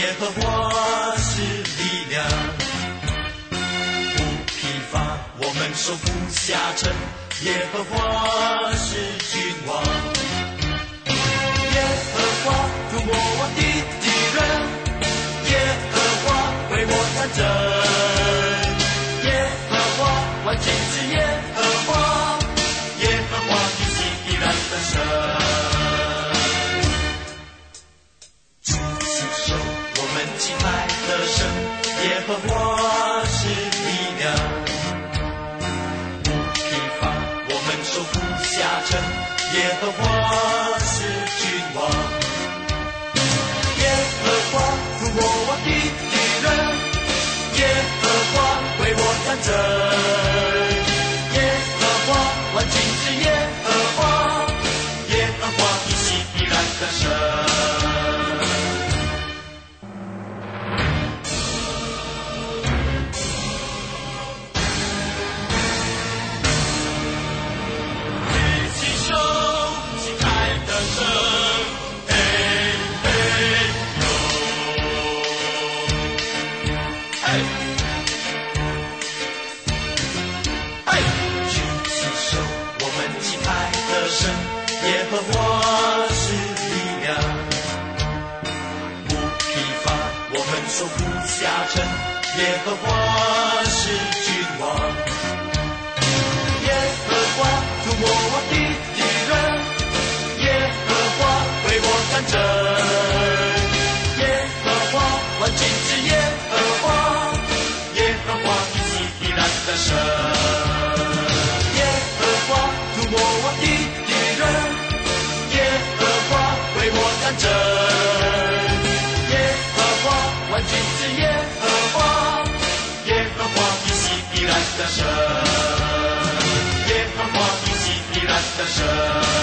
耶和华是力量，不疲乏，我们手不下沉，耶和华是君王。耶和华涂抹我的敌人，耶和华为我战争，耶和华万军之耶和华，耶和华的心必然得胜。主是手，我们击败得胜，耶和华是力量，不疲乏，我们手不下沉，耶和华是君王。耶和华涂抹我的敌人，耶和华为我战争，耶和华万军之耶和华，耶和华的心必然得胜。耶和华是力量，不疲乏，我们手不下沉，耶和华是君王。耶和华涂抹我的敌人，耶和华为我战争，耶和华万军之耶和华，耶和华的心必然得胜。耶和华涂抹我的敌人，为我战争，耶和华万军之耶和华，耶和华的心必然得胜，耶和华的心必然得胜。